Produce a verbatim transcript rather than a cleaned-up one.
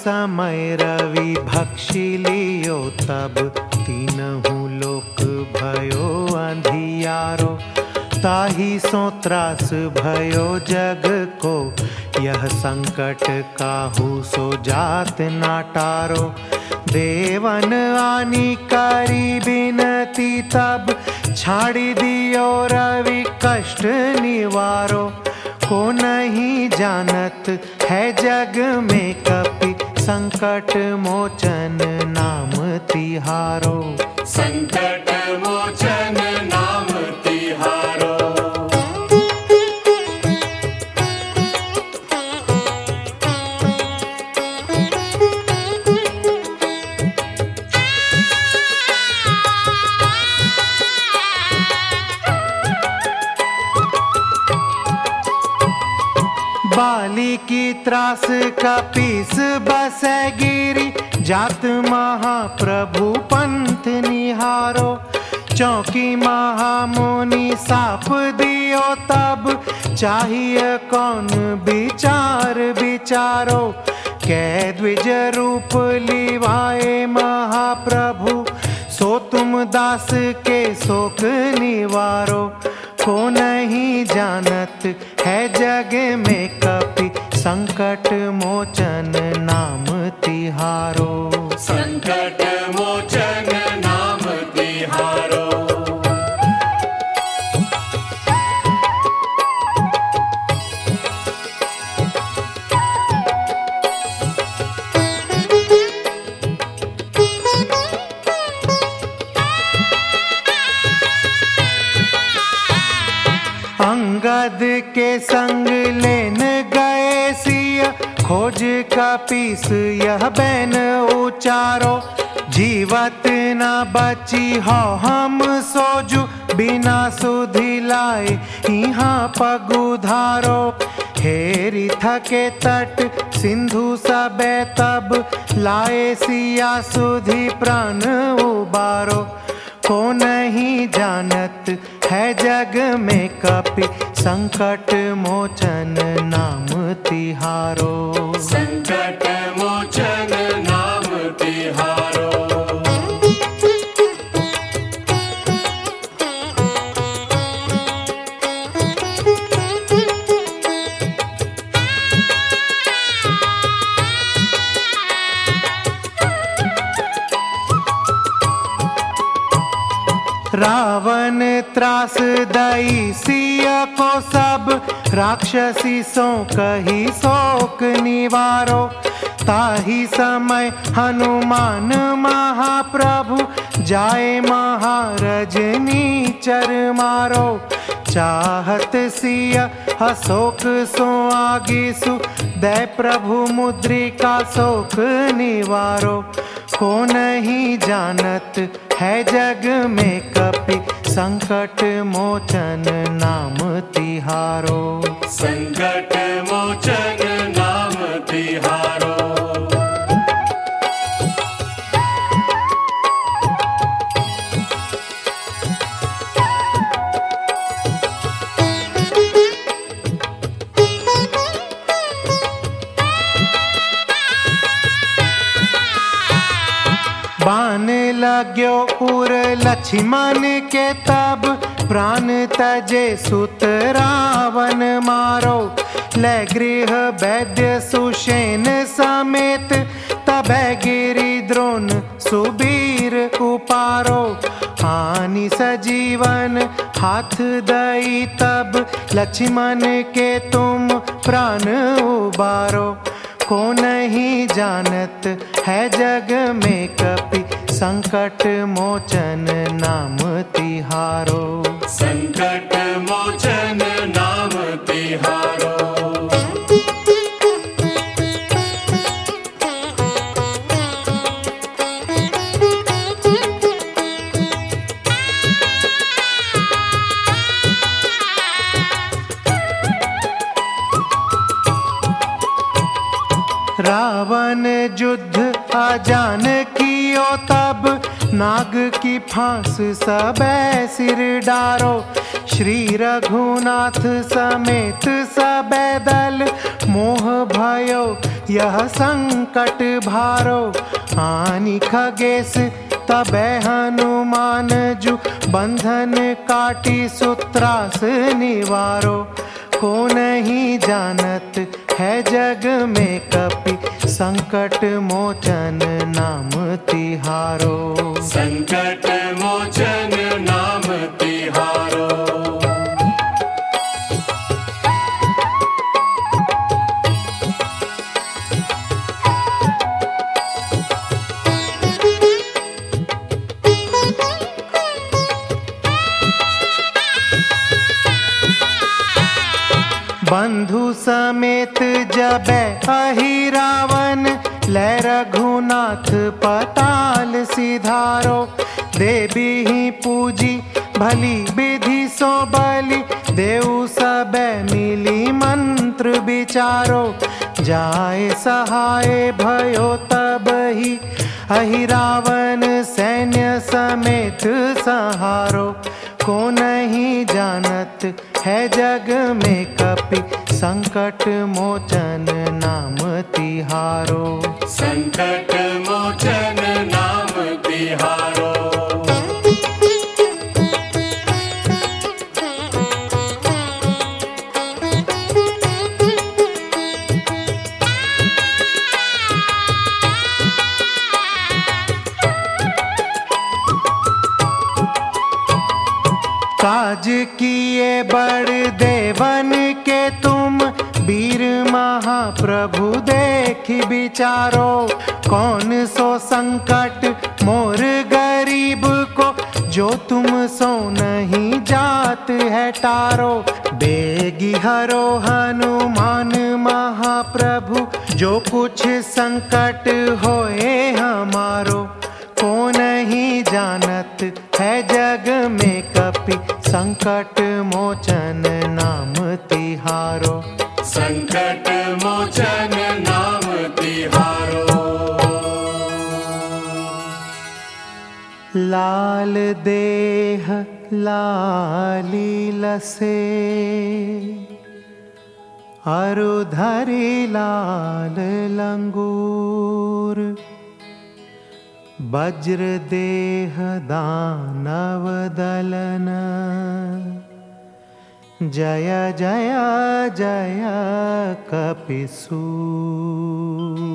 समय रवि भक्षी लियो तब तीनहु लोक भयो अंधियारो। ताहि सो त्रास भयो जग को यह संकट काहू सो जात ना टारो। देवन आनी करी बिनती तब छाड़ी दियो रवि कष्ट निवारो। को नहीं जानत है जग में कपि संकट मोचन नाम तिहारो। संकट मोचन नाम तिहारो। बाली की त्रास कपीस बसै गिरी जात महाप्रभु पंथ निहारो। चौकी महामुनि साप दियो तब चाहिए कौन विचार विचारो। कै द्विज रूप लिवाए महाप्रभु सो तुम दास के शोक निवारो। को नहीं जानत है जग में कपि संकट मोचन नाम तिहारो। संकट मोचन नाम तिहारो। अंगद के संग लेन गए सिया खोज कपीस यह बैन उचारो। जीवत न बची हो हम सोजु बिना सुधि लाए यहाँ पगुधारो। हेरी थके तट सिंधु सबे तब लाए सिया सुधि प्राण उबारो। को नहीं जानत है जग में कपि संकट मोचन नाम तिहारो। संकट मोचन नाम तिहारो। रावण त्रास दई सिया को सब राक्षसी सो कही शोक निवारो। ताहि समय हनुमान महाप्रभु जाए महारजनी चर मारो। चाहत सिया अशोक सो आगिसु दे प्रभु मुद्रिका शोक निवारो। को नहीं जानत है जग में कपि संकट मोचन नाम तिहारो। संकट मोचन नाम तिहारो। बान लाग्यो उर लक्ष्मण के तब प्राण तजे सुत रावण मारो। ले गृह वैद्य सुषेण समेत तबै गिरि द्रोण सुबीर उपारो। हानि सजीवन हाथ दई तब लक्ष्मण के तुम प्राण उबारो। को नहीं जानत है जग में कपि संकट मोचन नाम तिहारो। संकट मोचन नाम तिहारो। रावण युद्ध अजान कियो तब नाग की फांस सबे सिर डारो। श्री रघुनाथ समेत सबे दल मोह भयो यह संकट भारो। आनि खगेश तबै हनुमान जु, बंधन काटी सूत्रास निवारो। को नहीं जानत है जग में कपि, संकट मोचन नाम तिहारो। संकट मोचन नाम तिहारो। बंधु समेत जबै अहि रावण, लै रघुनाथ पताल सिधारो। देवी ही पूजी भली विधि सो बलि, देव सबे मिली मंत्र विचारो। जाय सहाय भयो तब ही, अहि रावण सैन्य समेत सहारो। को नहीं जानत है जग में कपि, संकट मोचन नाम तिहारो। संकट मोचन नाम तिहारो। काज किए बड़ देवन के तुम, वीर महाप्रभु देखि विचारो। कौन सो संकट मोर गरीब को, जो तुम सो नहीं जात है टारो। बेगी हरो हनुमान महाप्रभु, जो कुछ संकट होए हमारो। को नहीं जानत है जग में कपि, संकट मोचन नाम तिहारो। संकट मोचन नाम तिहारो। लाल देह लाली लसे, अरु धरि लाल लंगूर। वज्र देह दानव दलन, जय जय जय कपिसूर।